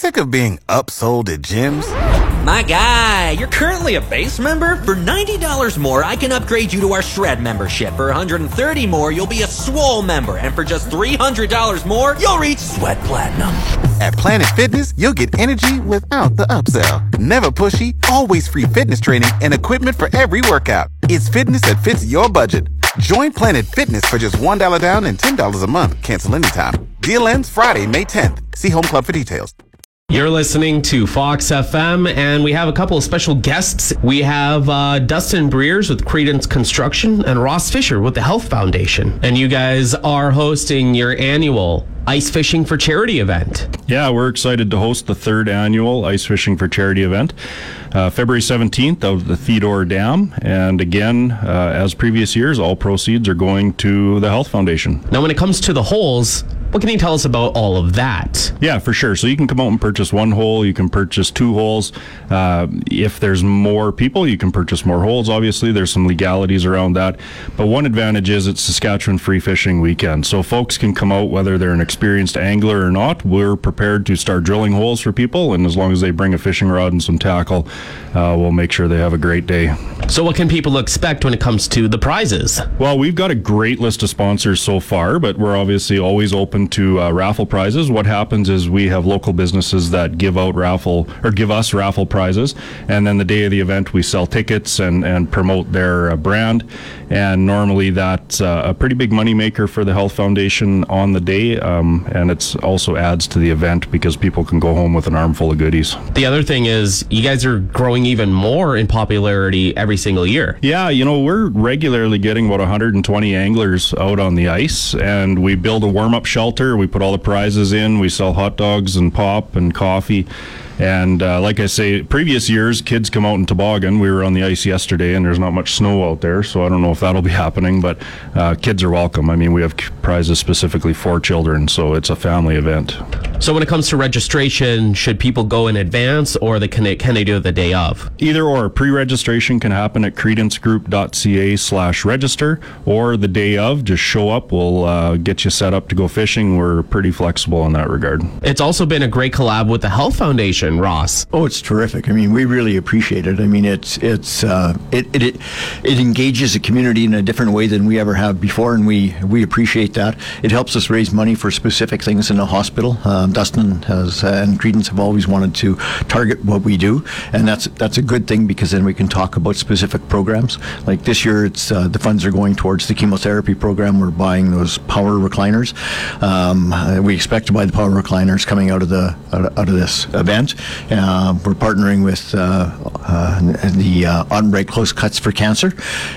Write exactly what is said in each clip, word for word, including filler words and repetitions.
Sick of being upsold at gyms? My guy, you're currently a base member? For ninety dollars more, I can upgrade you to our Shred membership. For one hundred thirty dollars more, you'll be a Swole member. And for just three hundred dollars more, you'll reach Sweat Platinum. At Planet Fitness, you'll get energy without the upsell. Never pushy, always free fitness training and equipment for every workout. It's fitness that fits your budget. Join Planet Fitness for just one dollar down and ten dollars a month. Cancel anytime. Deal ends Friday, May tenth. See Home Club for details. You're listening to Fox F M, and we have a couple of special guests. We have uh, Dustin Breers with Credence Construction and Ross Fisher with the Health Foundation. And you guys are hosting your annual Ice Fishing for Charity event. Yeah, we're excited to host the third annual Ice Fishing for Charity event, uh, February seventeenth out of the Theodore Dam. And again, uh, as previous years, all proceeds are going to the Health Foundation. Now, when it comes to the holes, what can you tell us about all of that? Yeah, for sure. So you can come out and purchase one hole. You can purchase two holes. Uh, if there's more people, you can purchase more holes. Obviously, there's some legalities around that. But one advantage is it's Saskatchewan Free Fishing Weekend. So folks can come out, whether they're an experienced angler or not. We're prepared to start drilling holes for people. And as long as they bring a fishing rod and some tackle, uh, we'll make sure they have a great day. So what can people expect when it comes to the prizes? Well, we've got a great list of sponsors so far, but we're obviously always open to uh, raffle prizes. What happens is we have local businesses that give out raffle or give us raffle prizes, and then the day of the event we sell tickets and, and promote their uh, brand. And normally that's uh, a pretty big moneymaker for the Health Foundation on the day, um, and it's also adds to the event because people can go home with an armful of goodies. The other thing is you guys are growing even more in popularity every single year. Yeah, you know, we're regularly getting about one hundred twenty anglers out on the ice, and we build a warm-up shelter. We put all the prizes in. We sell hot dogs and pop and coffee. And uh, like I say, previous years, kids come out in toboggan. We were on the ice yesterday, and there's not much snow out there, so I don't know if that'll be happening, but uh, kids are welcome. I mean, we have prizes specifically for children, so it's a family event. So when it comes to registration, should people go in advance, or they can, they, can they do it the day of? Either or. Pre-registration can happen at credencegroup.ca slash register, or the day of, just show up. We'll uh, get you set up to go fishing. We're pretty flexible in that regard. It's also been a great collab with the Health Foundation, Ross. Oh, it's terrific. I mean, we really appreciate it. I mean, it's it's uh, it, it it it engages the community in a different way than we ever have before, and we we appreciate that. It helps us raise money for specific things in the hospital. Um, Dustin has uh, and Credence have always wanted to target what we do, and that's that's a good thing because then we can talk about specific programs. Like this year, it's uh, the funds are going towards the chemotherapy program. We're buying those power recliners. Um, uh, we expect to buy the power recliners coming out of the out of, out of this event. Uh, we're partnering with uh, uh, the uh, Ottenbreit Close Cuts for Cancer.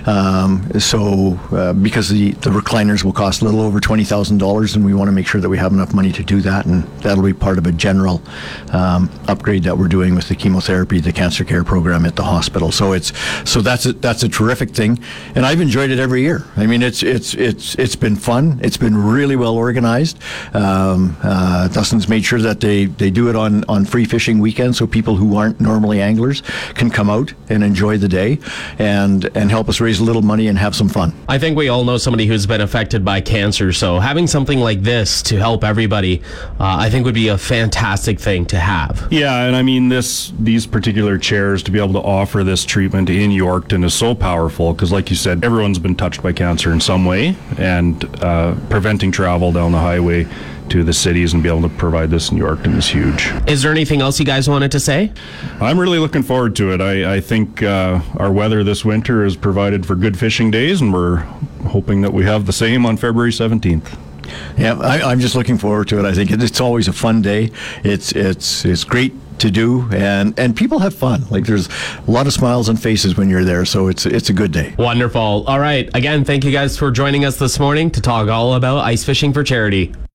Um, so uh, because the, the recliners will cost a little over twenty thousand dollars, and we want to make sure that we have enough money to do that, and that'll be part of a general um, upgrade that we're doing with the chemotherapy, the cancer care program at the hospital. So it's so that's a, that's a terrific thing, and I've enjoyed it every year. I mean, it's it's it's it's been fun. It's been really well organized. Um, uh, Dustin's made sure that they, they do it on, on free fishing weekend, so people who aren't normally anglers can come out and enjoy the day and and help us raise a little money and have some fun. I think we all know somebody who's been affected by cancer, so having something like this to help everybody, uh, I think would be a fantastic thing to have. Yeah, and I mean, this these particular chairs, to be able to offer this treatment in Yorkton is so powerful because, like you said, everyone's been touched by cancer in some way, and uh, preventing travel down the highway to the cities and be able to provide this in Yorkton is huge. Is there anything else you guys wanted to say? I'm really looking forward to it. I, I think uh, our weather this winter has provided for good fishing days, and we're hoping that we have the same on February seventeenth. Yeah, I, I'm just looking forward to it. I think it, it's always a fun day. It's it's it's great to do, and and people have fun. Like, there's a lot of smiles on faces when you're there, so it's it's a good day. Wonderful. All right. Again, thank you guys for joining us this morning to talk all about ice fishing for charity.